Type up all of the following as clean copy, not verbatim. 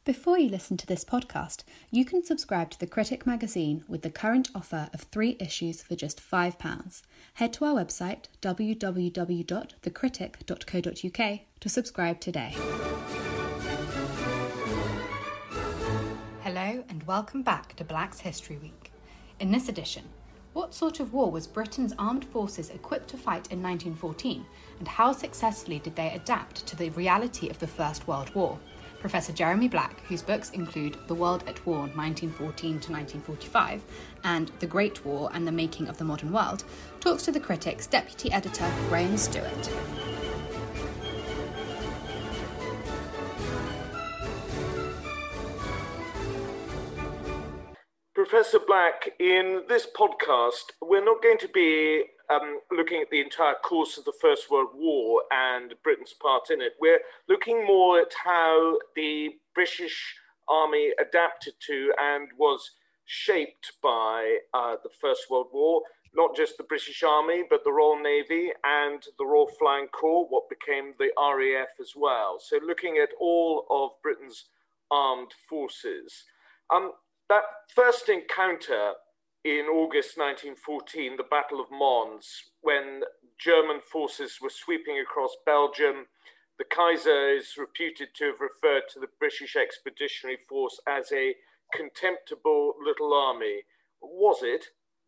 Before you listen to this podcast, you can subscribe to The Critic magazine with the current offer of 3 issues for just £5. Head to our website www.thecritic.co.uk to subscribe today. Hello and welcome back to Black's History Week. In this edition, what sort of war was Britain's armed forces equipped to fight in 1914, and how successfully did they adapt to the reality of the First World War? Professor Jeremy Black, whose books include The World at War 1914 to 1945 and The Great War and the Making of the Modern World, talks to The Critic's deputy editor Graham Stewart. Professor Black, in this podcast, we're not going to be looking at the entire course of the First World War and Britain's part in it. We're looking more at how the British Army adapted to and was shaped by the First World War, not just the British Army, but the Royal Navy and the Royal Flying Corps, what became the RAF as well. So looking at all of Britain's armed forces. That first encounter in August 1914, the Battle of Mons, when German forces were sweeping across Belgium, the Kaiser is reputed to have referred to the British Expeditionary Force as a contemptible little army. Was it?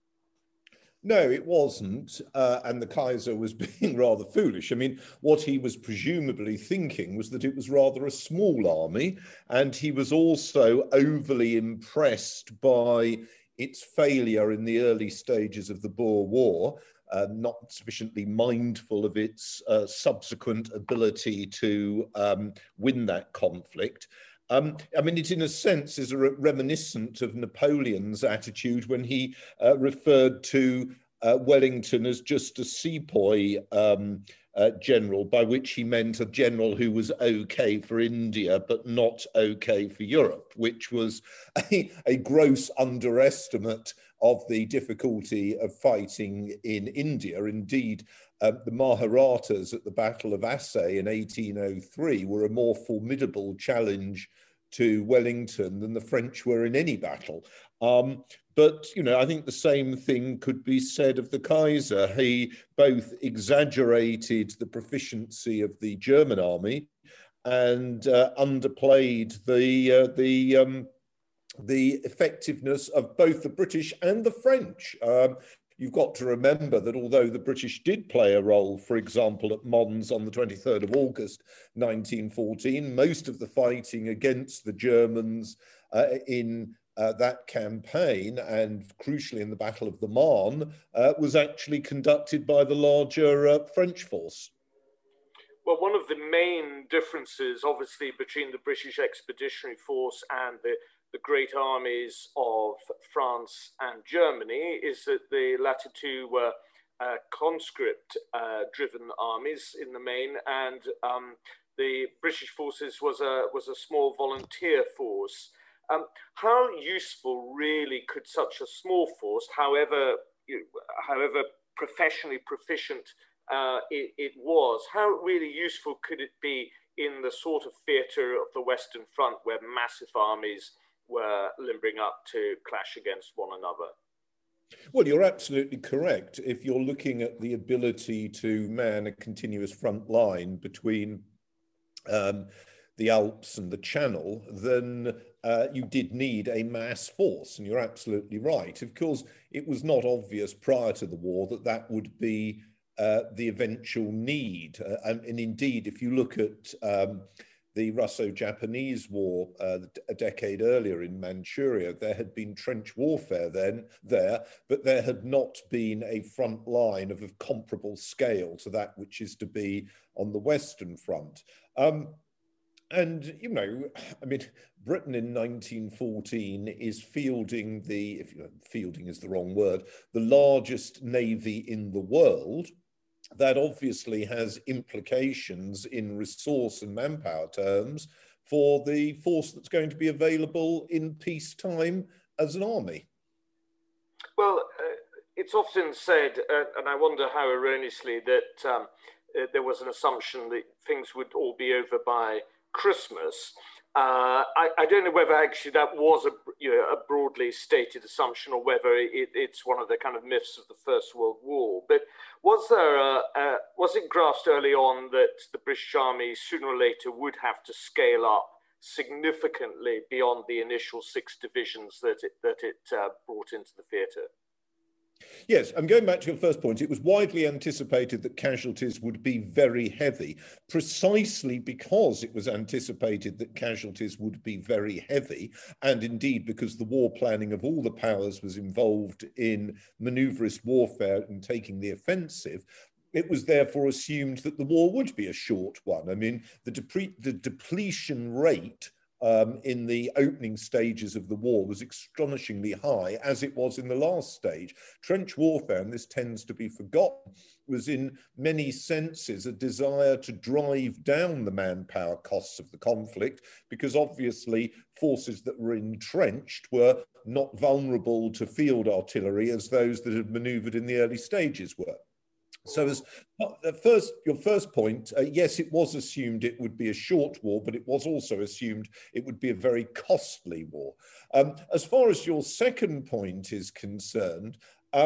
No, it wasn't, and the Kaiser was being rather foolish. I mean, what he was presumably thinking was that it was rather a small army, and he was also overly impressed by its failure in the early stages of the Boer War, not sufficiently mindful of its subsequent ability to win that conflict. I mean, it in a sense is reminiscent of Napoleon's attitude when he referred to Wellington as just a sepoy general, by which he meant a general who was okay for India but not okay for Europe, which was a gross underestimate of the difficulty of fighting in India. Indeed, the Maharathas at the Battle of Assaye in 1803 were a more formidable challenge to Wellington than the French were in any battle. But, you know, I think the same thing could be said of the Kaiser. He both exaggerated the proficiency of the German army and underplayed the effectiveness of both the British and the French. You've got to remember that although the British did play a role, for example, at Mons on the 23rd of August 1914, most of the fighting against the Germans in that campaign, and crucially in the Battle of the Marne, was actually conducted by the larger French force. Well, one of the main differences, obviously, between the British Expeditionary Force and the great armies of France and Germany is that the latter two were conscript-driven armies in the main, and the British forces was a small volunteer force. How useful really could such a small force, however professionally proficient it was, how really useful could it be in the sort of theatre of the Western Front where massive armies were limbering up to clash against one another? Well, you're absolutely correct. If you're looking at the ability to man a continuous front line between the Alps and the Channel, then you did need a mass force, and you're absolutely right. Of course, it was not obvious prior to the war that that would be the eventual need. And indeed, if you look at the Russo-Japanese War a decade earlier in Manchuria, there had been trench warfare there, but there had not been a front line of a comparable scale to that which is to be on the Western Front. And, you know, I mean, Britain in 1914 is fielding fielding is the wrong word, the largest navy in the world. That obviously has implications in resource and manpower terms for the force that's going to be available in peacetime as an army. Well, it's often said, and I wonder how erroneously, that there was an assumption that things would all be over by Christmas. I don't know whether actually that was a broadly stated assumption or whether it's one of the kind of myths of the First World War. But was it grasped early on that the British Army sooner or later would have to scale up significantly beyond the initial 6 divisions that it brought into the theatre? Yes, I'm going back to your first point. It was widely anticipated that casualties would be very heavy, precisely because it was anticipated that casualties would be very heavy, and indeed because the war planning of all the powers was involved in manoeuvrist warfare and taking the offensive. It was therefore assumed that the war would be a short one. I mean, the depletion rate in the opening stages of the war was astonishingly high, as it was in the last stage. Trench warfare, and this tends to be forgotten, was in many senses a desire to drive down the manpower costs of the conflict, because obviously forces that were entrenched were not vulnerable to field artillery as those that had manoeuvred in the early stages were. So as your first point, yes, it was assumed it would be a short war, but it was also assumed it would be a very costly war. As far as your second point is concerned,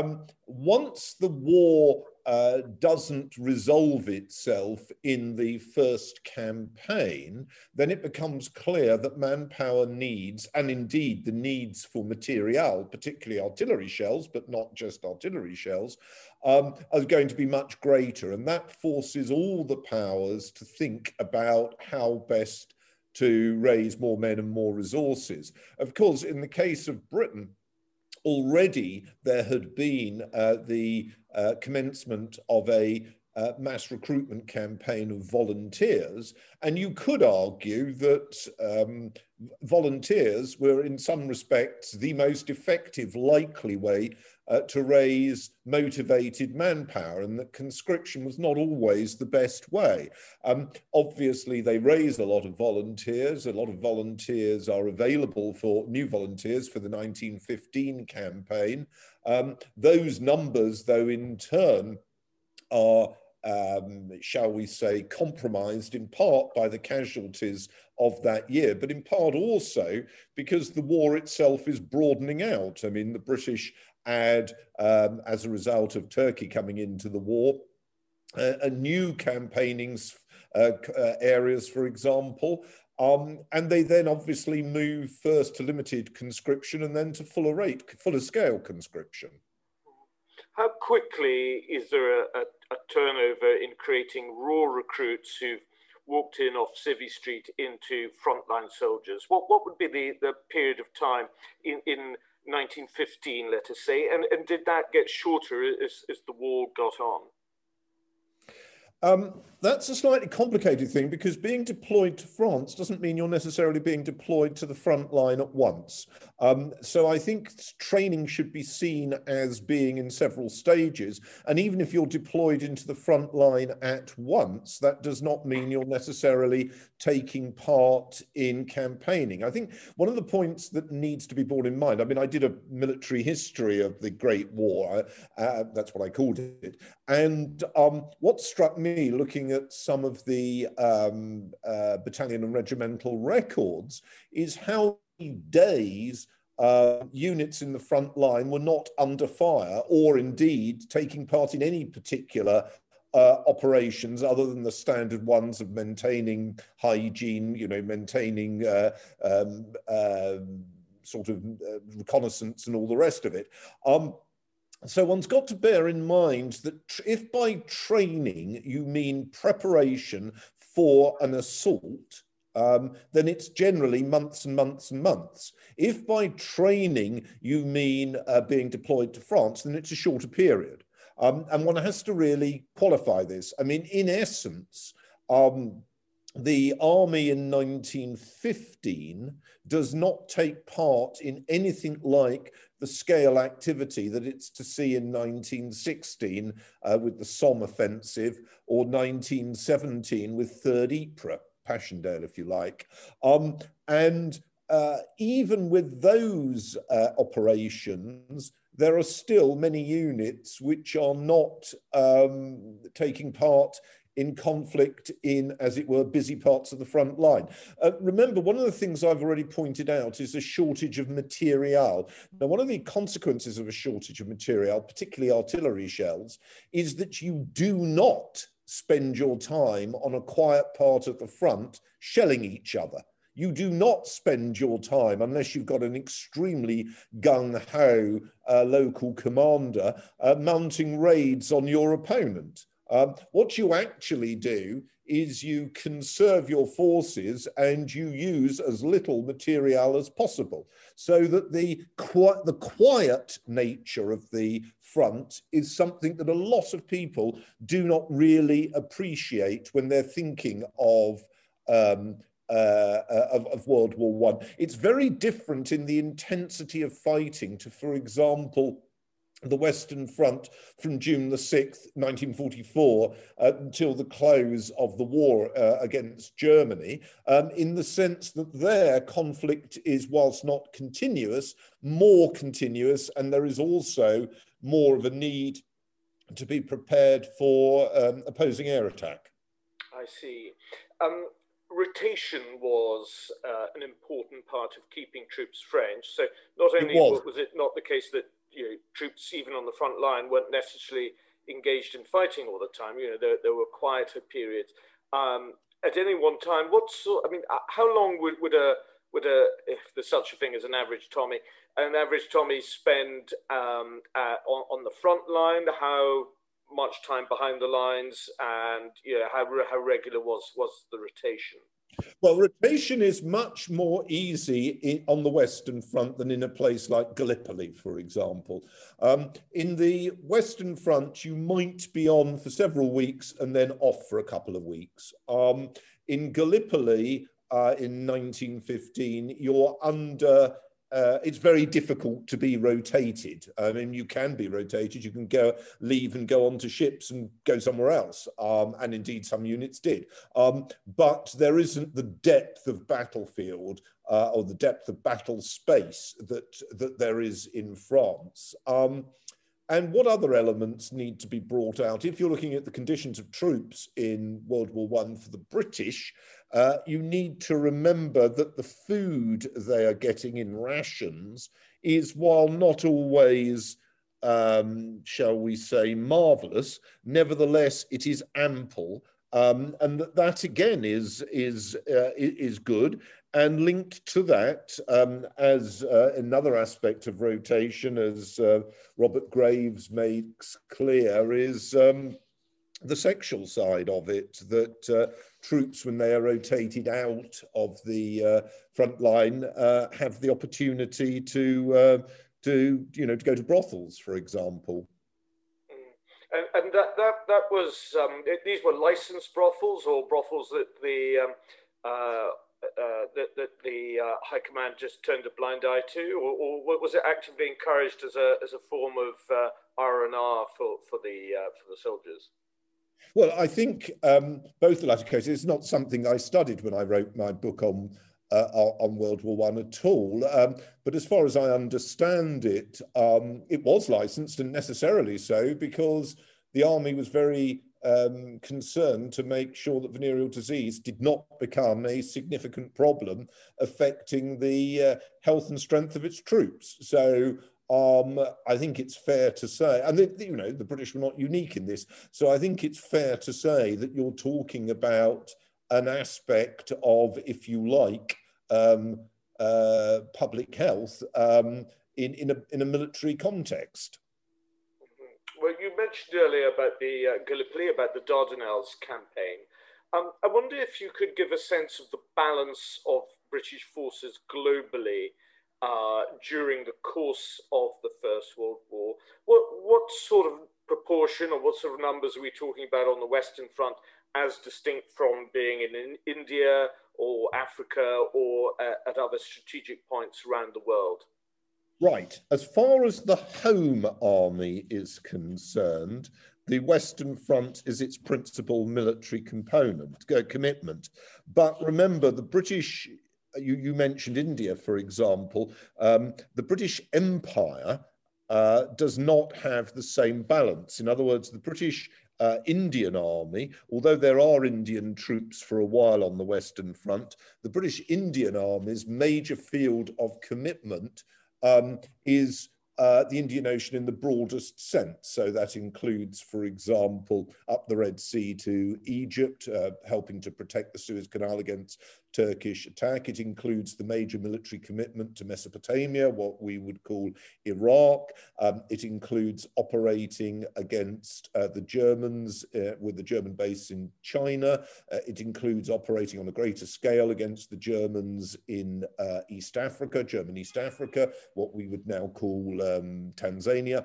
once the war doesn't resolve itself in the first campaign, then it becomes clear that manpower needs, and indeed the needs for material, particularly artillery shells, but not just artillery shells, are going to be much greater. And that forces all the powers to think about how best to raise more men and more resources. Of course, in the case of Britain, already there had been the commencement of a mass recruitment campaign of volunteers, and you could argue that volunteers were in some respects the most effective likely way to raise motivated manpower, and that conscription was not always the best way. Obviously, they raise a lot of volunteers. A lot of volunteers are available for new volunteers for the 1915 campaign. Those numbers, though, in turn are, shall we say, compromised in part by the casualties of that year, but in part also because the war itself is broadening out. I mean, the British add, as a result of Turkey coming into the war, a new campaigning areas, for example, and they then obviously move first to limited conscription and then to fuller scale conscription. How quickly is there a turnover in creating raw recruits who've walked in off Civvy Street into frontline soldiers? What would be the period of time in 1915, let us say, and did that get shorter as the war got on? That's a slightly complicated thing, because being deployed to France doesn't mean you're necessarily being deployed to the front line at once. So I think training should be seen as being in several stages. And even if you're deployed into the front line at once, that does not mean you're necessarily taking part in campaigning. I think one of the points that needs to be borne in mind, I mean, I did a military history of the Great War, that's what I called it. And what struck me looking at some of the battalion and regimental records is how many days units in the front line were not under fire or indeed taking part in any particular operations other than the standard ones of maintaining hygiene, you know, maintaining sort of reconnaissance and all the rest of it. So one's got to bear in mind that if by training you mean preparation for an assault, then it's generally months and months and months. If by training you mean being deployed to France, then it's a shorter period. And one has to really qualify this. I mean, in essence, the army in 1915 does not take part in anything like the scale activity that it's to see in 1916 with the Somme offensive, or 1917 with 3rd Ypres, Passchendaele, if you like. And even with those operations, there are still many units which are not taking part in conflict in, as it were, busy parts of the front line. Remember, one of the things I've already pointed out is a shortage of material. Now, one of the consequences of a shortage of material, particularly artillery shells, is that you do not spend your time on a quiet part of the front shelling each other. You do not spend your time, unless you've got an extremely gung-ho local commander, mounting raids on your opponent. What you actually do is you conserve your forces and you use as little material as possible, so that the quiet nature of the front is something that a lot of people do not really appreciate when they're thinking of World War I. It's very different in the intensity of fighting to, for example, the Western Front from June the 6th, 1944, until the close of the war against Germany, in the sense that their conflict is, whilst not continuous, more continuous, and there is also more of a need to be prepared for opposing air attack. I see. Rotation was an important part of keeping troops fresh. So not only was it not the case that troops, even on the front line, weren't necessarily engaged in fighting all the time. There were quieter periods. At any one time, how long would a if there's such a thing as an average Tommy spend on the front line? How much time behind the lines, and how regular was the rotation? Well, rotation is much more easy on the Western Front than in a place like Gallipoli, for example. In the Western Front, you might be on for several weeks and then off for a couple of weeks. In Gallipoli, in 1915, you're under... it's very difficult to be rotated. I mean, you can be rotated. You can leave and go onto ships and go somewhere else. And indeed, some units did. But there isn't the depth of battlefield or the depth of battle space that there is in France. And what other elements need to be brought out? If you're looking at the conditions of troops in World War I for the British, you need to remember that the food they are getting in rations is, while not always, shall we say, marvellous, nevertheless, it is ample. And that again is good. And linked to that, as another aspect of rotation, as Robert Graves makes clear, is the sexual side of it, that troops, when they are rotated out of the front line, have the opportunity to go to brothels, for example. And that was, these were licensed brothels, or brothels that the High Command just turned a blind eye to, or was it actively encouraged as a form of R&R for the soldiers? Well, I think both the latter cases. It's not something I studied when I wrote my book on World War I at all. But as far as I understand it, it was licensed, and necessarily so, because the army was very concerned to make sure that venereal disease did not become a significant problem affecting the health and strength of its troops. So I think it's fair to say, and the British were not unique in this, so I think it's fair to say that you're talking about an aspect of, if you like, public health in a military context. Well, you mentioned earlier about the Gallipoli, about the Dardanelles campaign. I wonder if you could give a sense of the balance of British forces globally during the course of the First World War. What sort of proportion, or what sort of numbers are we talking about on the Western Front, as distinct from being in India or Africa or at other strategic points around the world? Right. As far as the home army is concerned, the Western Front is its principal military commitment. But remember, the British, you mentioned India, for example, the British Empire does not have the same balance. In other words, the British Indian army, although there are Indian troops for a while on the Western Front, the British Indian Army's major field of commitment is the Indian Ocean in the broadest sense. So that includes, for example, up the Red Sea to Egypt, helping to protect the Suez Canal against Turkish attack. It includes the major military commitment to Mesopotamia, what we would call Iraq. It includes operating against the Germans with the German base in China. It includes operating on a greater scale against the Germans in East Africa, German East Africa, what we would now call Tanzania.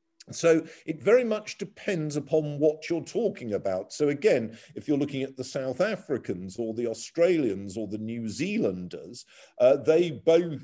So it very much depends upon what you're talking about. So again, if you're looking at the South Africans or the Australians or the New Zealanders, they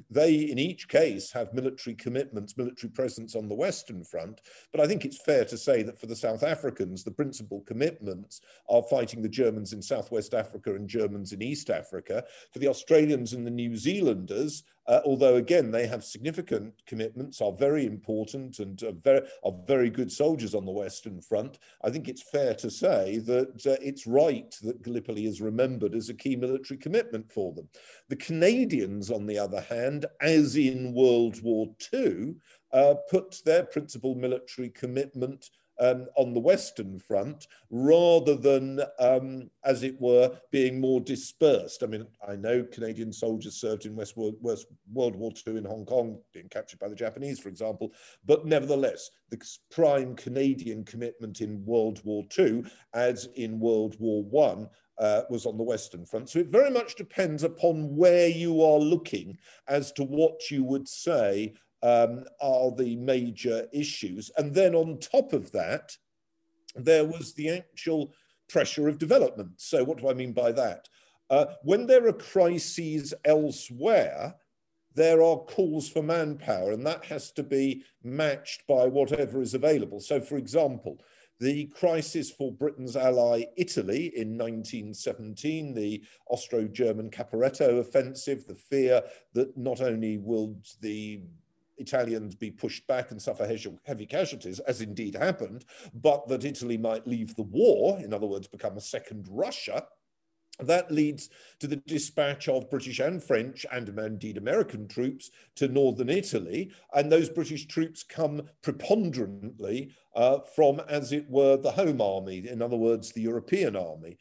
in each case have military commitments, military presence on the Western Front. But I think it's fair to say that for the South Africans, the principal commitments are fighting the Germans in Southwest Africa and Germans in East Africa. For the Australians and the New Zealanders, although again they have significant commitments, are very important and are very good soldiers on the Western Front, I think it's fair to say that it's right that Gallipoli is remembered as a key military commitment for them. The Canadians, on the other hand, as in World War II, put their principal military commitment on the Western Front, rather than, as it were, being more dispersed. I mean, I know Canadian soldiers served in World War II in Hong Kong, being captured by the Japanese, for example, but nevertheless, the prime Canadian commitment in World War II, as in World War I, was on the Western Front. So it very much depends upon where you are looking as to what you would say are the major issues. And then on top of that, there was the actual pressure of development. So what do I mean by that? When there are crises elsewhere, there are calls for manpower, and that has to be matched by whatever is available. So for example, the crisis for Britain's ally Italy in 1917, the Austro-German Caporetto offensive, the fear that not only will the Italians be pushed back and suffer heavy casualties, as indeed happened, but that Italy might leave the war, in other words, become a second Russia. That leads to the dispatch of British and French and indeed American troops to northern Italy. And those British troops come preponderantly from, as it were, the home army, in other words, the European army.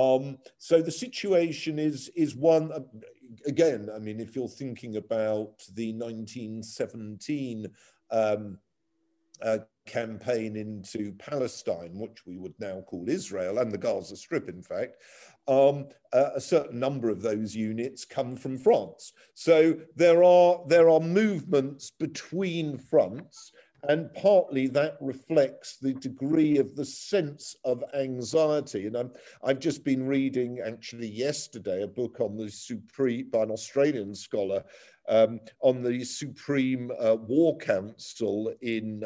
So the situation is one, again, I mean, if you're thinking about the 1917 campaign into Palestine, which we would now call Israel, and the Gaza Strip, in fact, a certain number of those units come from France. So there are movements between fronts, and partly that reflects the degree of the sense of anxiety. And I've just been reading, actually yesterday, a book on the Supreme, by an Australian scholar, on the Supreme War Council in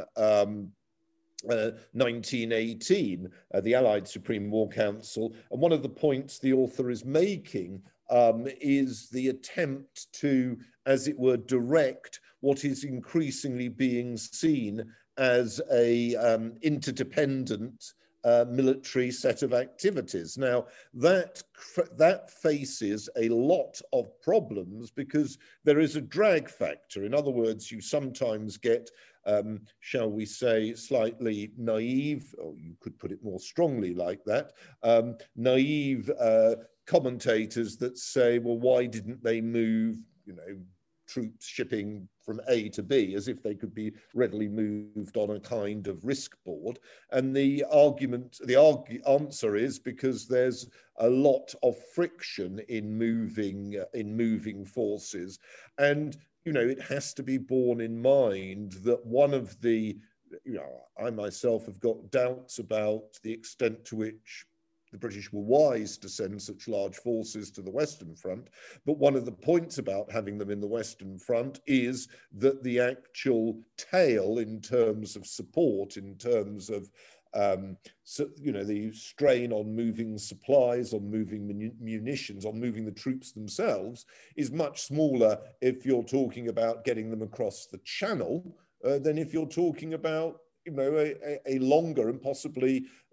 1918, the Allied Supreme War Council. And one of the points the author is making is the attempt to, as it were, direct what is increasingly being seen as a interdependent military set of activities. Now, that faces a lot of problems because there is a drag factor. In other words, you sometimes get, shall we say, slightly naive, or you could put it more strongly like that, naive commentators that say, well, why didn't they move, troops shipping from A to B, as if they could be readily moved on a kind of risk board. And the answer is because there's a lot of friction in moving forces. And, it has to be borne in mind that one of the, I myself have got doubts about the extent to which the British were wise to send such large forces to the Western Front. But one of the points about having them in the Western Front is that the actual tail in terms of support, in terms of the strain on moving supplies, on moving munitions, on moving the troops themselves, is much smaller if you're talking about getting them across the Channel than if you're talking about a longer and possibly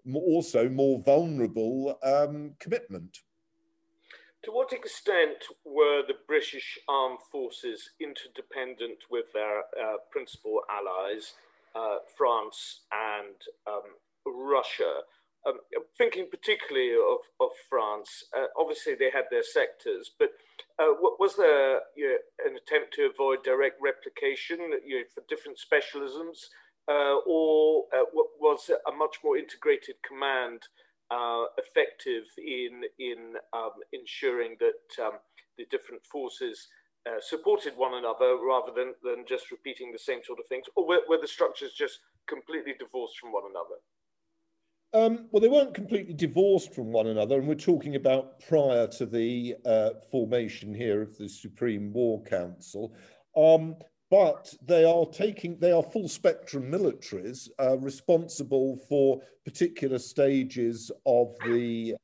also more vulnerable commitment. To what extent were the British armed forces interdependent with their principal allies, France and Russia? Thinking particularly of France, obviously they had their sectors, but was there an attempt to avoid direct replication for different specialisms, or was a much more integrated command effective in ensuring that the different forces supported one another rather than just repeating the same sort of things, or were the structures just completely divorced from one another? Well, they weren't completely divorced from one another, and we're talking about prior to the formation here of the Supreme War Council. But they are full spectrum militaries responsible for particular stages of the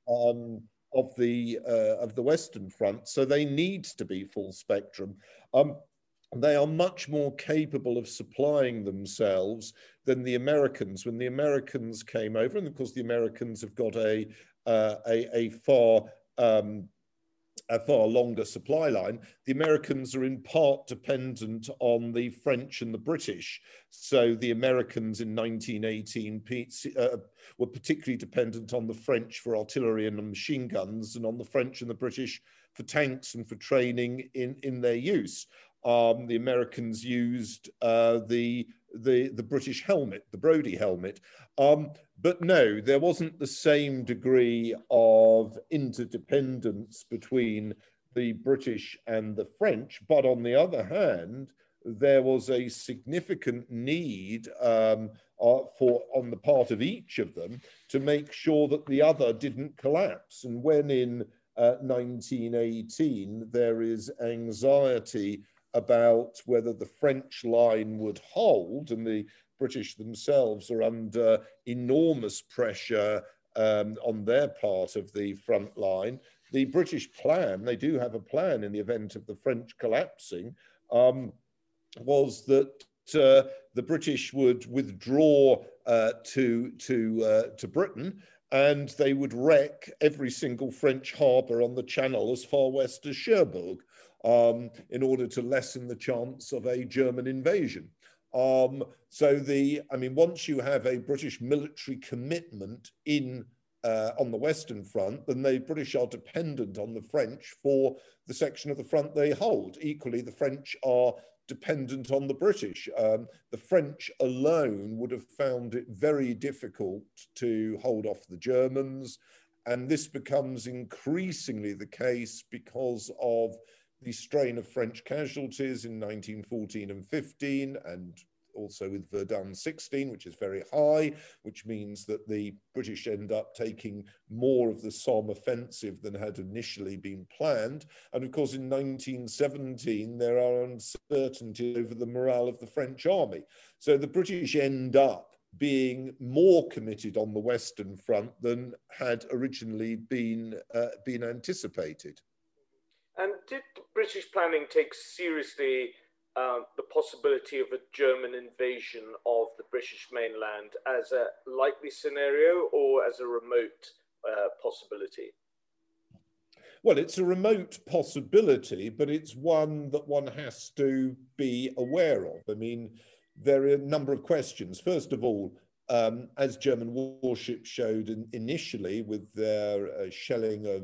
Western Front. So they need to be full spectrum. They are much more capable of supplying themselves than the Americans. When the Americans came over, and of course the Americans have got a far longer supply line, the Americans are in part dependent on the French and the British. So the Americans in 1918 were particularly dependent on the French for artillery and machine guns, and on the French and the British for tanks and for training in their use. The Americans used the British helmet, the Brodie helmet. But no, there wasn't the same degree of interdependence between the British and the French. But on the other hand, there was a significant need on the part of each of them to make sure that the other didn't collapse. And when in 1918 there is anxiety about whether the French line would hold, and the British themselves are under enormous pressure on their part of the front line, the British plan, they do have a plan in the event of the French collapsing, was that the British would withdraw to Britain, and they would wreck every single French harbour on the Channel as far west as Cherbourg, in order to lessen the chance of a German invasion. Once you have a British military commitment on the Western Front, then the British are dependent on the French for the section of the front they hold. Equally, the French are dependent on the British. The French alone would have found it very difficult to hold off the Germans, and this becomes increasingly the case because of the strain of French casualties in 1914 and 15, and also with Verdun 16, which is very high, which means that the British end up taking more of the Somme offensive than had initially been planned. And of course, in 1917, there are uncertainties over the morale of the French army. So the British end up being more committed on the Western Front than had originally been anticipated. And did British planning take seriously the possibility of a German invasion of the British mainland as a likely scenario or as a remote possibility? Well, it's a remote possibility, but it's one that one has to be aware of. I mean, there are a number of questions. First of all, as German warships showed initially with their shelling of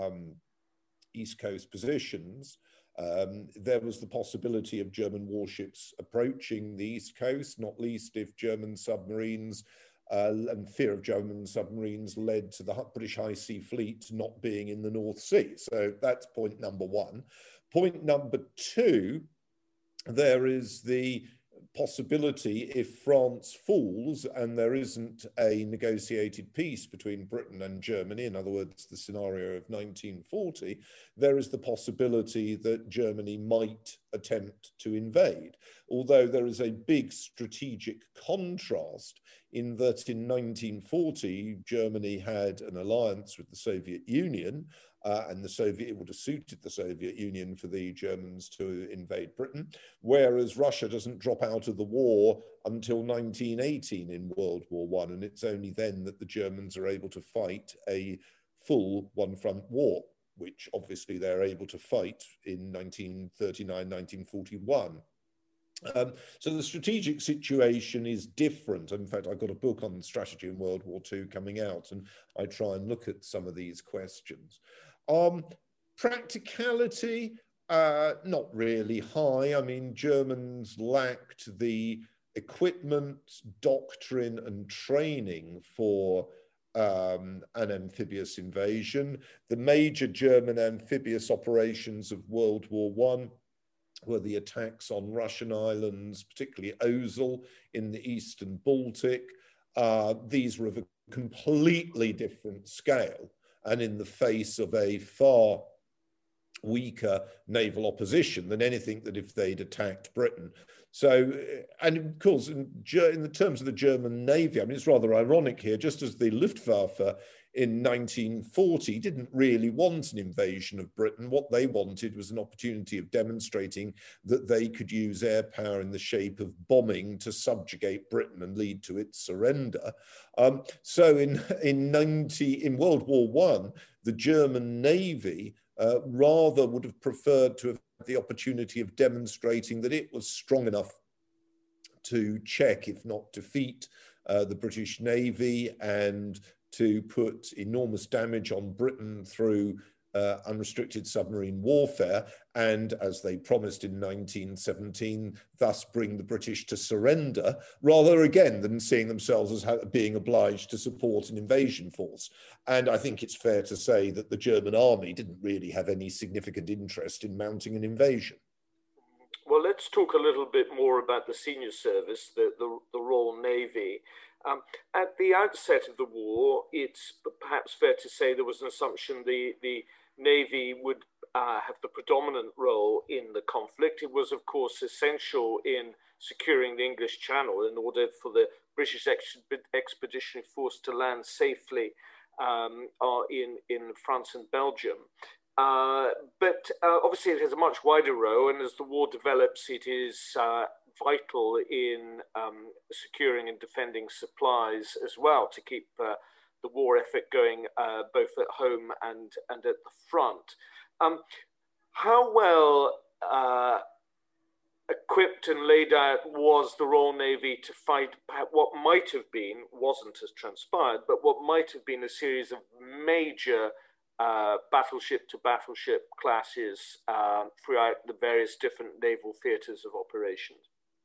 East Coast positions, there was the possibility of German warships approaching the East Coast, not least if German submarines and fear of German submarines led to the British High Sea Fleet not being in the North Sea. So that's point number one. Point number two, there is the possibility if France falls and there isn't a negotiated peace between Britain and Germany, in other words, the scenario of 1940, there is the possibility that Germany might attempt to invade. Although there is a big strategic contrast in that in 1940, Germany had an alliance with the Soviet Union, and it would have suited the Soviet Union for the Germans to invade Britain, whereas Russia doesn't drop out of the war until 1918 in World War I, and it's only then that the Germans are able to fight a full one-front war, which obviously they're able to fight in 1939, 1941. So the strategic situation is different. In fact, I've got a book on strategy in World War II coming out, and I try and look at some of these questions. Practicality, not really high. I mean, Germans lacked the equipment, doctrine, and training for an amphibious invasion. The major German amphibious operations of World War I were the attacks on Russian islands, particularly Ozel in the eastern Baltic. These were of a completely different scale and in the face of a far weaker naval opposition than anything that if they'd attacked Britain. So, and of course, in the terms of the German Navy, I mean, it's rather ironic here, just as the Luftwaffe in 1940 didn't really want an invasion of Britain. What they wanted was an opportunity of demonstrating that they could use air power in the shape of bombing to subjugate Britain and lead to its surrender. So in World War I, the German Navy rather would have preferred to have the opportunity of demonstrating that it was strong enough to check, if not defeat, the British Navy and to put enormous damage on Britain through unrestricted submarine warfare, and as they promised in 1917, thus bring the British to surrender, rather again than seeing themselves as being obliged to support an invasion force. And I think it's fair to say that the German army didn't really have any significant interest in mounting an invasion. Well, let's talk a little bit more about the senior service, the Royal Navy. At the outset of the war, it's perhaps fair to say there was an assumption the Navy would have the predominant role in the conflict. It was, of course, essential in securing the English Channel in order for the British Expeditionary Force to land safely in France and Belgium. But obviously it has a much wider role, and as the war develops, it is vital in securing and defending supplies as well to keep the war effort going both at home and at the front. How well equipped and laid out was the Royal Navy to fight what might have been, wasn't as transpired, but what might have been a series of major battleship to battleship clashes throughout the various different naval theatres of operations?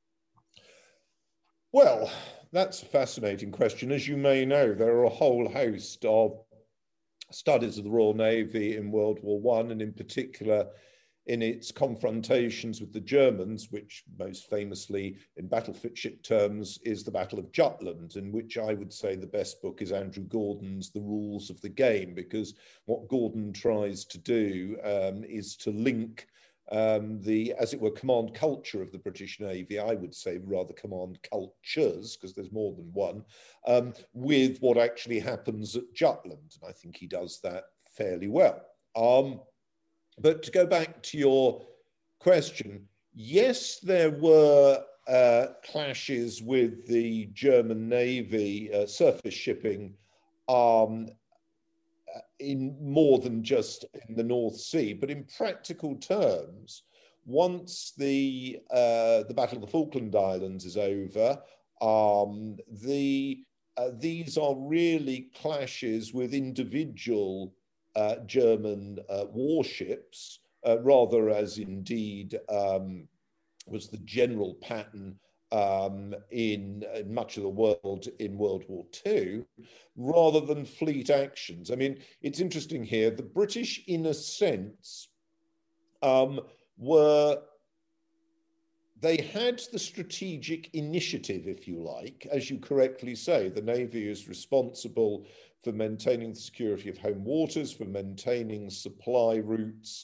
Well, that's a fascinating question. As you may know, there are a whole host of studies of the Royal Navy in World War I, and in particular in its confrontations with the Germans, which most famously in battleship terms is the Battle of Jutland, in which I would say the best book is Andrew Gordon's The Rules of the Game, because what Gordon tries to do is to link the, as it were, command culture of the British Navy, I would say rather command cultures, because there's more than one, with what actually happens at Jutland. And I think he does that fairly well. But to go back to your question, yes, there were clashes with the German Navy surface shipping in more than just in the North Sea, but in practical terms, once the Battle of the Falkland Islands is over, these are really clashes with individual German warships, rather as indeed was the general pattern in much of the world in World War II, rather than fleet actions. I mean, it's interesting here, the British, in a sense, they had the strategic initiative, if you like. As you correctly say, the Navy is responsible for maintaining the security of home waters, for maintaining supply routes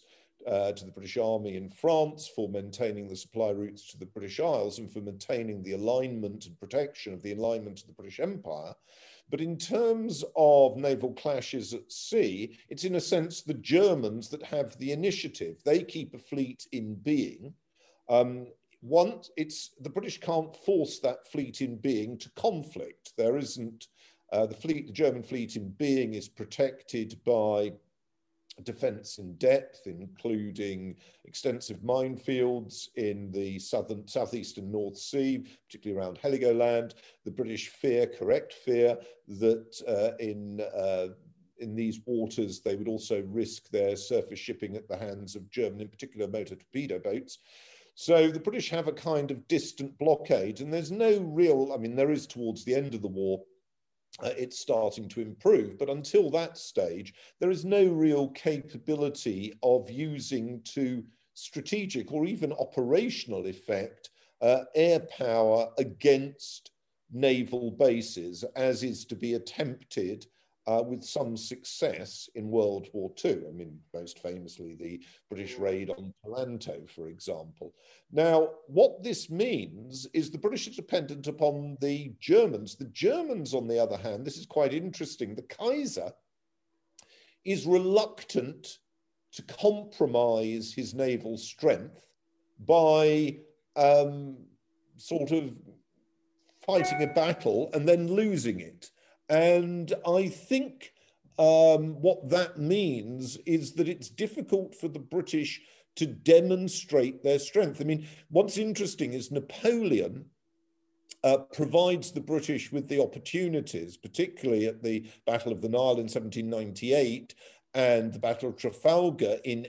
to the British Army in France, for maintaining the supply routes to the British Isles, and for maintaining the alignment and protection of the alignment of the British Empire. But in terms of naval clashes at sea, it's in a sense the Germans that have the initiative. They keep a fleet in being. Once the British can't force that fleet in being to conflict. There isn't the German fleet in being is protected by defense in depth, including extensive minefields in the southeastern North Sea, particularly around Heligoland. The British correct fear that in these waters they would also risk their surface shipping at the hands of German, in particular, motor torpedo boats. So the British have a kind of distant blockade, and there's no real, I mean, there is towards the end of the war, it's starting to improve, but until that stage, there is no real capability of using to strategic or even operational effect air power against naval bases, as is to be attempted with some success in World War II. I mean, most famously, the British raid on Taranto, for example. Now, what this means is the British are dependent upon the Germans. The Germans, on the other hand, this is quite interesting. The Kaiser is reluctant to compromise his naval strength by sort of fighting a battle and then losing it. And I think what that means is that it's difficult for the British to demonstrate their strength. I mean, what's interesting is Napoleon provides the British with the opportunities, particularly at the Battle of the Nile in 1798 and the Battle of Trafalgar in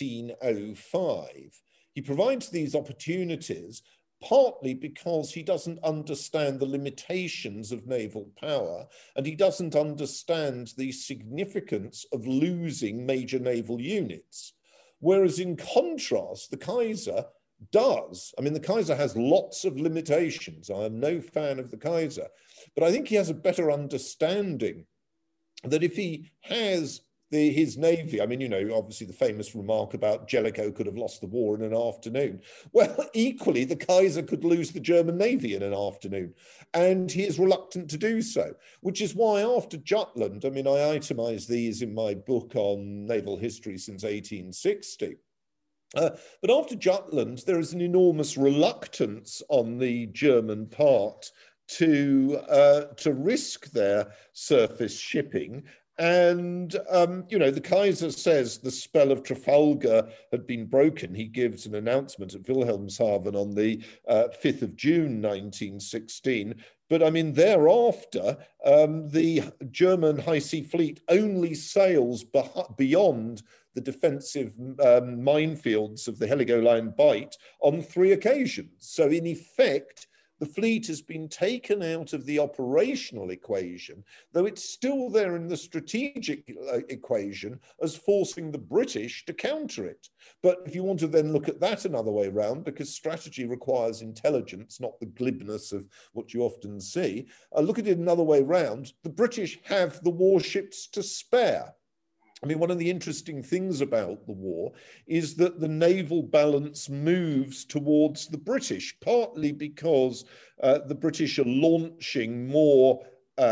1805. He provides these opportunities partly because he doesn't understand the limitations of naval power, and he doesn't understand the significance of losing major naval units. Whereas in contrast, the Kaiser does. I mean, the Kaiser has lots of limitations. I am no fan of the Kaiser, but I think he has a better understanding that if he has his navy, I mean, you know, obviously the famous remark about Jellicoe could have lost the war in an afternoon. Well, equally, the Kaiser could lose the German navy in an afternoon, and he is reluctant to do so, which is why after Jutland, I mean, I itemize these in my book on naval history since 1860. But after Jutland, there is an enormous reluctance on the German part to risk their surface shipping. And, you know, the Kaiser says the spell of Trafalgar had been broken. He gives an announcement at Wilhelmshaven on the 5th of June, 1916. But I mean, thereafter, the German High Sea Fleet only sails beyond the defensive minefields of the Heligoland Bight on 3 occasions. So in effect, the fleet has been taken out of the operational equation, though it's still there in the strategic equation as forcing the British to counter it. But if you want to then look at that another way around, because strategy requires intelligence, not the glibness of what you often see, look at it another way around, the British have the warships to spare. I mean, one of the interesting things about the war is that the naval balance moves towards the British, partly because the British are launching more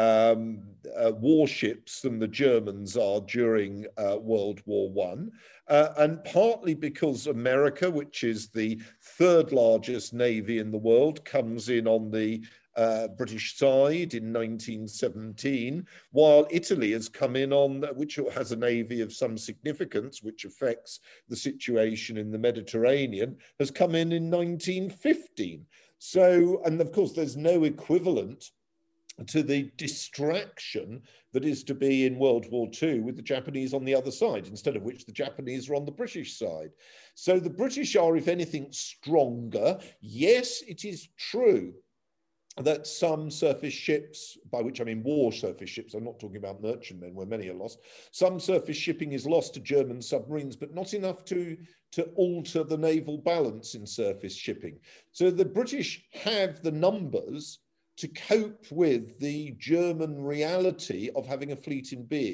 warships than the Germans are during World War I, and partly because America, which is the 3rd largest navy in the world, comes in on the British side in 1917, while Italy has come in on, which has a navy of some significance, which affects the situation in the Mediterranean, has come in 1915. So, and of course, there's no equivalent to the distraction that is to be in World War II with the Japanese on the other side, instead of which the Japanese are on the British side. So the British are, if anything, stronger. Yes, it is true that some surface ships, by which I mean war surface ships, I'm not talking about merchantmen where many are lost, some surface shipping is lost to German submarines, but not enough to alter the naval balance in surface shipping. So the British have the numbers to cope with the German reality of having a fleet in being.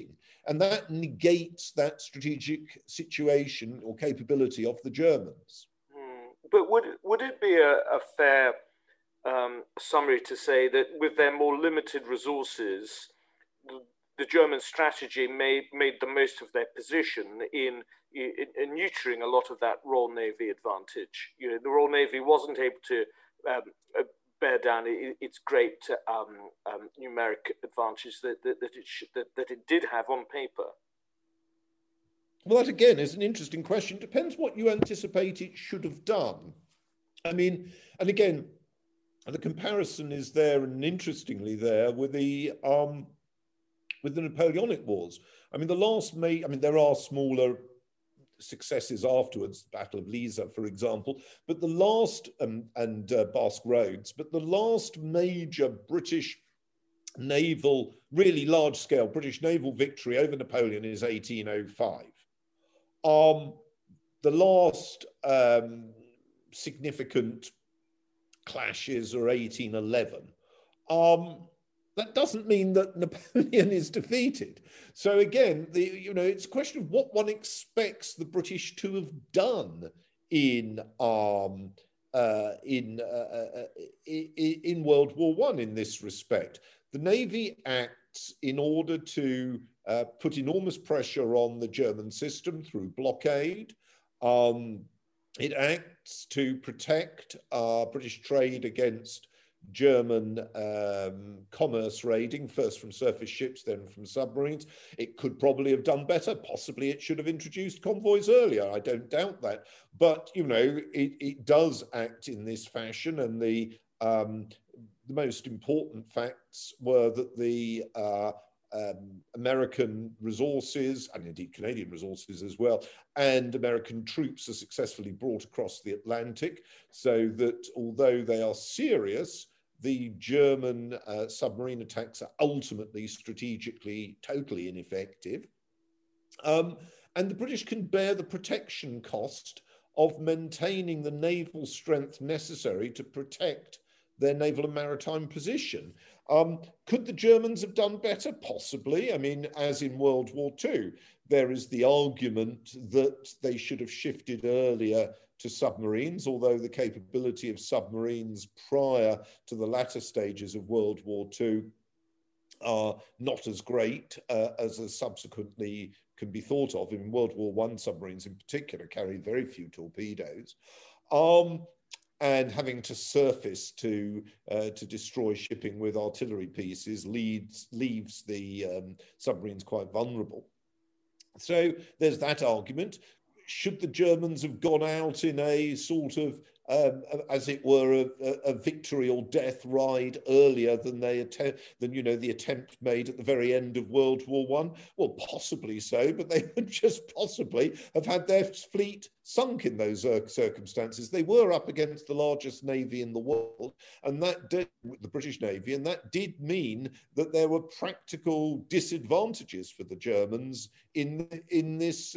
and that negates that strategic situation or capability of the Germans. But would it be a fair summary to say that with their more limited resources, the German strategy made the most of their position in neutering a lot of that Royal Navy advantage? You know, the Royal Navy wasn't able to bear down its great numeric advantage that it did have on paper. Well, that again is an interesting question. Depends what you anticipate it should have done. I mean, and again, the comparison is there, and interestingly there, with the Napoleonic Wars. I mean, there are smaller successes afterwards, Battle of Lisa, for example, but the last, and Basque Roads, but the last major British naval, really large-scale British naval victory over Napoleon is 1805. The last significant clashes are 1811. That doesn't mean that Napoleon is defeated. So again, it's a question of what one expects the British to have done in World War I in this respect. The Navy acts in order to put enormous pressure on the German system through blockade. It acts to protect British trade against German commerce raiding, first from surface ships, then from submarines. It could probably have done better. Possibly it should have introduced convoys earlier. I don't doubt that. But, it does act in this fashion. And the most important facts were that the American resources, and indeed Canadian resources as well, and American troops are successfully brought across the Atlantic, so that although they are serious, the German submarine attacks are ultimately strategically totally ineffective. And the British can bear the protection cost of maintaining the naval strength necessary to protect their naval and maritime position. Could the Germans have done better? Possibly. I mean, as in World War II, there is the argument that they should have shifted earlier to submarines, although the capability of submarines prior to the latter stages of World War II are not as great as subsequently can be thought of. In World War I, submarines in particular carried very few torpedoes. And having to surface to destroy shipping with artillery pieces leaves the submarines quite vulnerable. So there's that argument. Should the Germans have gone out in a sort of, as it were, a victory or death ride earlier than the attempt made at the very end of World War I? Well, possibly so, but they would just possibly have had their fleet sunk in those circumstances. They were up against the largest navy in the world, and that did, the British Navy, and that did mean that there were practical disadvantages for the Germans in this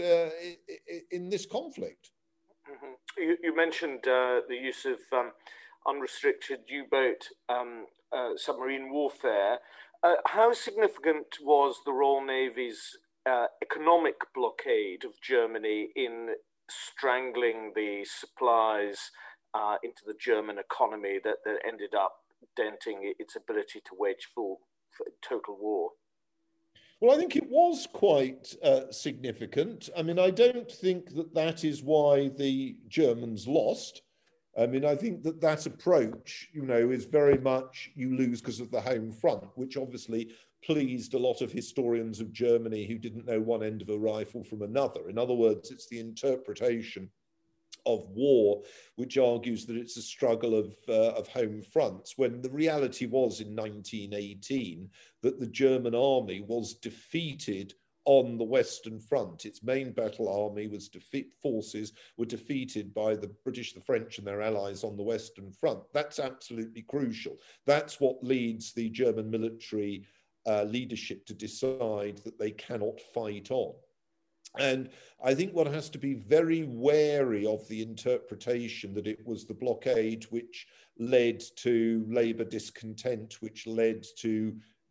conflict. Mm-hmm. You mentioned the use of unrestricted U-boat submarine warfare. How significant was the Royal Navy's economic blockade of Germany in strangling the supplies into the German economy that ended up denting its ability to wage full total war? Well, I think it was quite significant. I mean, I don't think that is why the Germans lost. I mean, I think that approach, is very much you lose because of the home front, which obviously pleased a lot of historians of Germany who didn't know one end of a rifle from another. In other words, it's the interpretation of war, which argues that it's a struggle of home fronts, when the reality was in 1918 that the German army was defeated on the Western Front. Its main battle army forces were defeated by the British, the French and their allies on the Western Front. That's absolutely crucial. That's what leads the German military leadership to decide that they cannot fight on. And I think one has to be very wary of the interpretation that it was the blockade which led to Labour discontent, which led to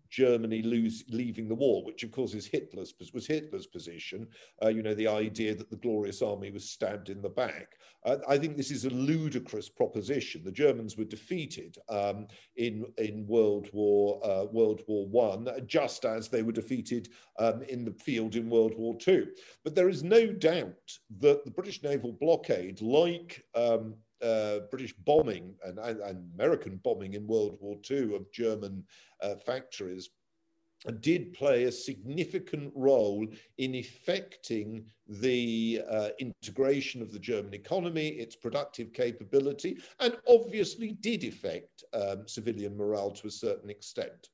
Germany leaving the war, which of course was Hitler's position. The idea that the Glorious Army was stabbed in the back. I think this is a ludicrous proposition. The Germans were defeated in World War I, just as they were defeated in the field in World War II. But there is no doubt that the British naval blockade, like British bombing and American bombing in World War II of German factories, did play a significant role in effecting the integration of the German economy, its productive capability, and obviously did affect civilian morale to a certain extent.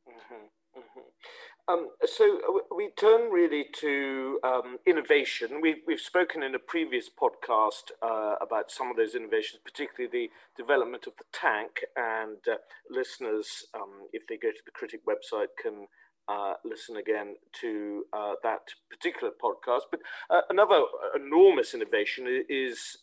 So we turn really to innovation. We've spoken in a previous podcast about some of those innovations, particularly the development of the tank, and listeners, if they go to the Critic website, can listen again to that particular podcast. But another enormous innovation is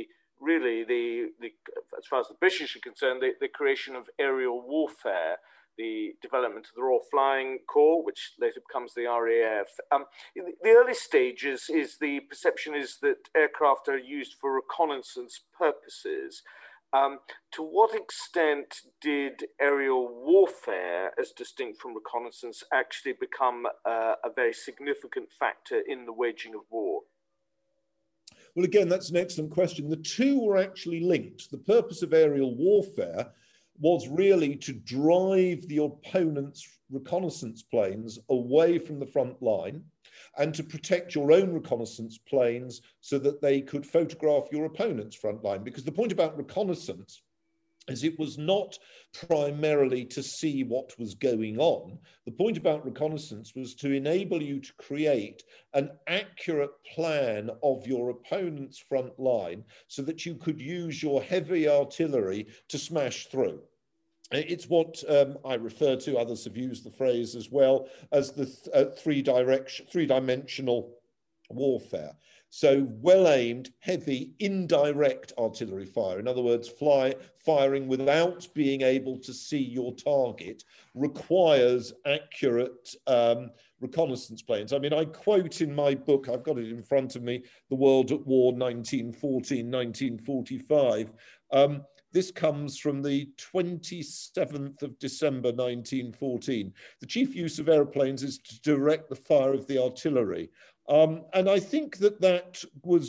as far as the British are concerned, the creation of aerial warfare, the development of the Royal Flying Corps, which later becomes the RAF. In the early stages, the perception is that aircraft are used for reconnaissance purposes. To what extent did aerial warfare, as distinct from reconnaissance, actually become a very significant factor in the waging of war? Well, again, that's an excellent question. The two were actually linked. The purpose of aerial warfare was really to drive the opponent's reconnaissance planes away from the front line and to protect your own reconnaissance planes so that they could photograph your opponent's front line. Because the point about reconnaissance is it was not primarily to see what was going on. The point about reconnaissance was to enable you to create an accurate plan of your opponent's front line so that you could use your heavy artillery to smash through. It's what I refer to, others have used the phrase as well, as the three-dimensional warfare. So well-aimed, heavy, indirect artillery fire. In other words, firing without being able to see your target requires accurate reconnaissance planes. I mean, I quote in my book, I've got it in front of me, The World at War 1914, 1945. This comes from the 27th of December, 1914. The chief use of aeroplanes is to direct the fire of the artillery. And I think that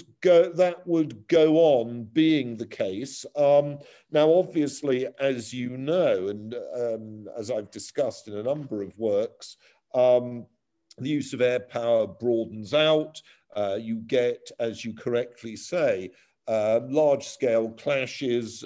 would go on being the case. Now, obviously, as you know, and as I've discussed in a number of works, the use of air power broadens out. You get, as you correctly say, large-scale clashes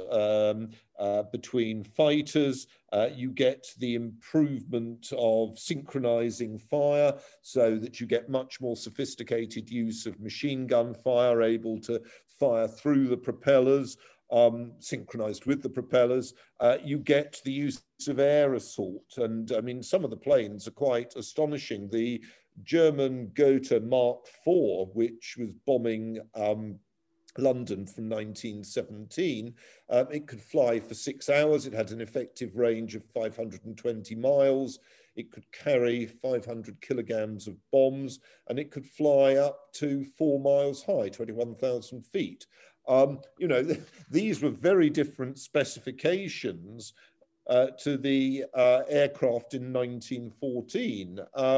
between fighters. You get the improvement of synchronizing fire so that you get much more sophisticated use of machine gun fire, able to fire through the propellers, synchronized with the propellers. You get the use of air assault. And I mean, some of the planes are quite astonishing. The German Gotha Mark IV, which was bombing London from 1917, it could fly for 6 hours. It had an effective range of 520 miles. It could carry 500 kilograms of bombs, and it could fly up to 4 miles high, 21,000 feet. These were very different specifications to the aircraft in 1914.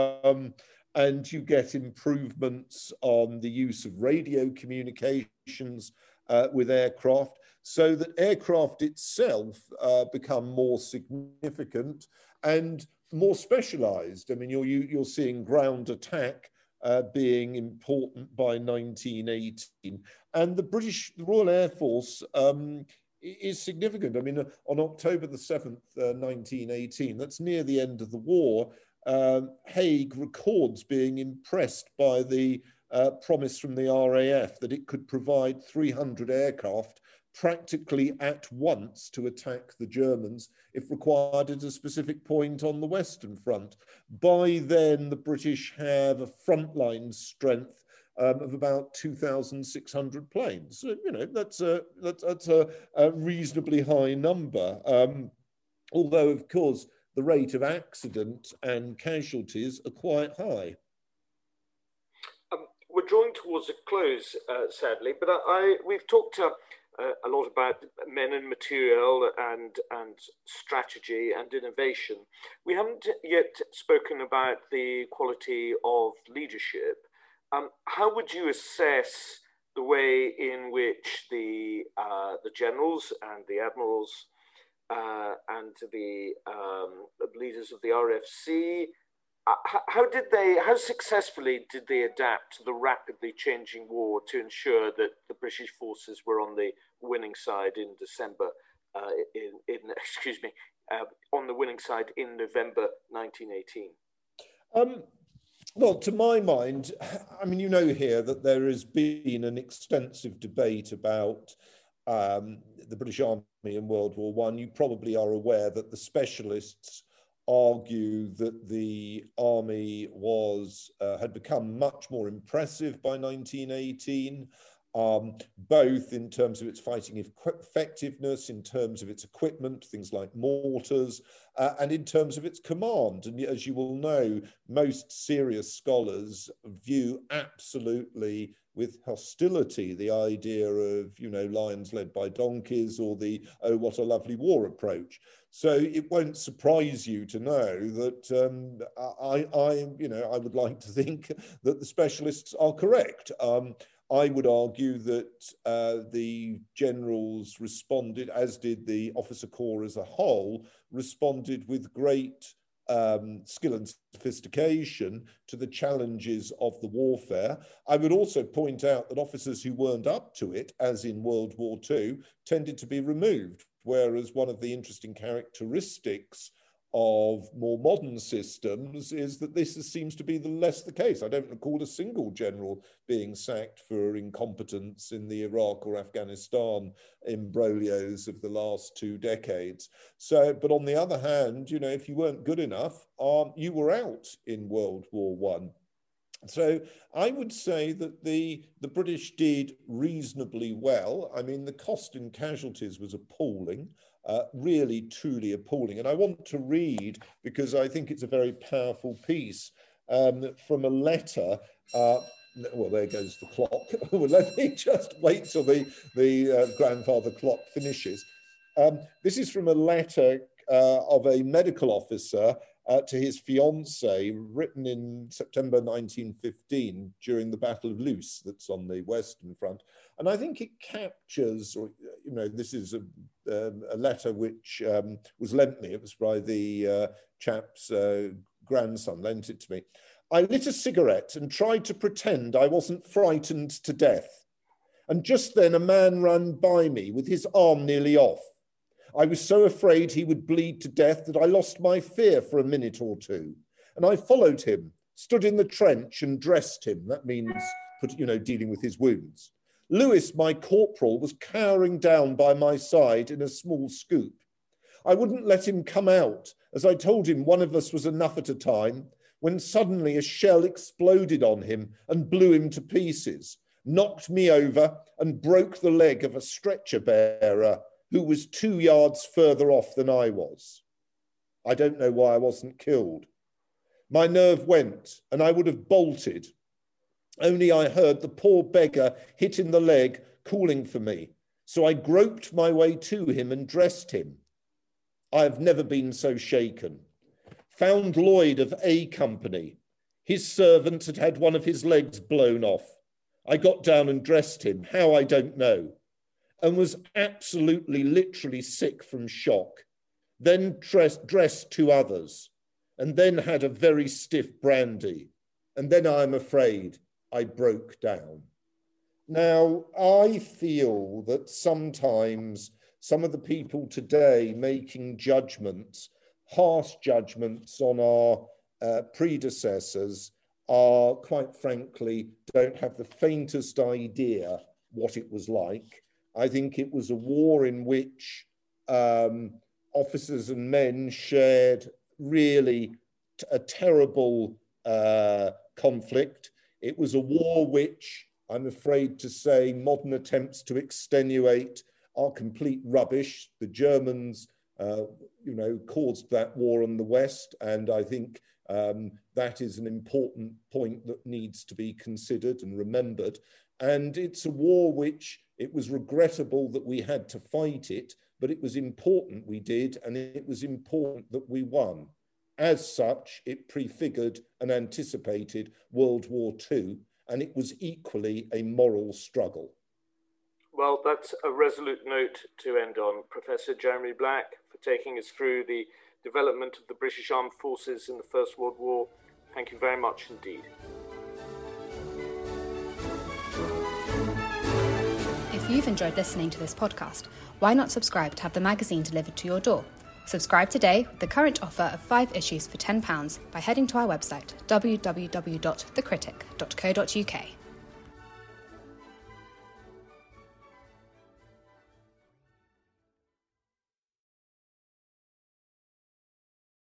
And you get improvements on the use of radio communications with aircraft, so that aircraft itself become more significant and more specialized. I mean, you're seeing ground attack being important by 1918. And the Royal Air Force is significant. I mean, on October the 7th, 1918, that's near the end of the war, Haig records being impressed by the promise from the RAF that it could provide 300 aircraft practically at once to attack the Germans if required at a specific point on the Western Front. By then, the British have a frontline strength of about 2,600 planes. So, that's a reasonably high number. Although, of course, the rate of accident and casualties are quite high. We're drawing towards a close, sadly, but we've talked a lot about men and material and strategy and innovation. We haven't yet spoken about the quality of leadership. How would you assess the way in which the generals and the admirals and the leaders of the RFC, how successfully did they adapt to the rapidly changing war to ensure that the British forces were on the winning side in December, on the winning side in November 1918? Well, to my mind, I mean, you know here that there has been an extensive debate about the British Army in World War I. You probably are aware that the specialists argue that the army had become much more impressive by 1918, both in terms of its fighting effectiveness, in terms of its equipment, things like mortars, and in terms of its command. And as you will know, most serious scholars view absolutely with hostility the idea of, you know, lions led by donkeys, or the "oh, what a lovely war" approach. So it won't surprise you to know that I would like to think that the specialists are correct. I would argue that the generals responded, as did the officer corps as a whole, responded with great skill and sophistication to the challenges of the warfare. I would also point out that officers who weren't up to it, as in World War II, tended to be removed, whereas one of the interesting characteristics of more modern systems is that this seems to be less the case. I don't recall a single general being sacked for incompetence in the Iraq or Afghanistan imbroglios of the last 2 decades. So, but on the other hand, you know, if you weren't good enough, you were out in World War I. So I would say that the British did reasonably well. I mean, the cost in casualties was appalling. Really, truly appalling. And I want to read, because I think it's a very powerful piece, from a letter. Well, there goes the clock. Well, let me just wait till the grandfather clock finishes. This is from a letter of a medical officer to his fiancée, written in September 1915 during the Battle of Loos, that's on the Western Front. And I think it captures, or, you know, this is a letter which was lent me. It was by the chap's grandson, lent it to me. I lit a cigarette and tried to pretend I wasn't frightened to death. And just then a man ran by me with his arm nearly off. I was so afraid he would bleed to death that I lost my fear for a minute or two. And I followed him, stood in the trench and dressed him. That means, dealing with his wounds. Lewis, my corporal, was cowering down by my side in a small scoop. I wouldn't let him come out, as I told him one of us was enough at a time, when suddenly a shell exploded on him and blew him to pieces, knocked me over and broke the leg of a stretcher bearer who was 2 yards further off than I was. I don't know why I wasn't killed. My nerve went and I would have bolted. Only I heard the poor beggar hit in the leg, calling for me. So I groped my way to him and dressed him. I have never been so shaken. Found Lloyd of A Company. His servant had had one of his legs blown off. I got down and dressed him, how I don't know, and was absolutely, literally sick from shock. Then dressed 2 others, and then had a very stiff brandy. And then I'm afraid I broke down. Now, I feel that sometimes some of the people today making judgments, harsh judgments on our predecessors are, quite frankly, don't have the faintest idea what it was like. I think it was a war in which officers and men shared really a terrible conflict. It was a war which, I'm afraid to say, modern attempts to extenuate are complete rubbish. The Germans caused that war on the West. And I think that is an important point that needs to be considered and remembered. And it's a war which it was regrettable that we had to fight it, but it was important we did, and it was important that we won. As such, it prefigured and anticipated World War II, and it was equally a moral struggle. Well, that's a resolute note to end on. Professor Jeremy Black, for taking us through the development of the British Armed Forces in the First World War. Thank you very much indeed. If you've enjoyed listening to this podcast, why not subscribe to have the magazine delivered to your door? Subscribe today with the current offer of 5 issues for £10 by heading to our website, www.thecritic.co.uk.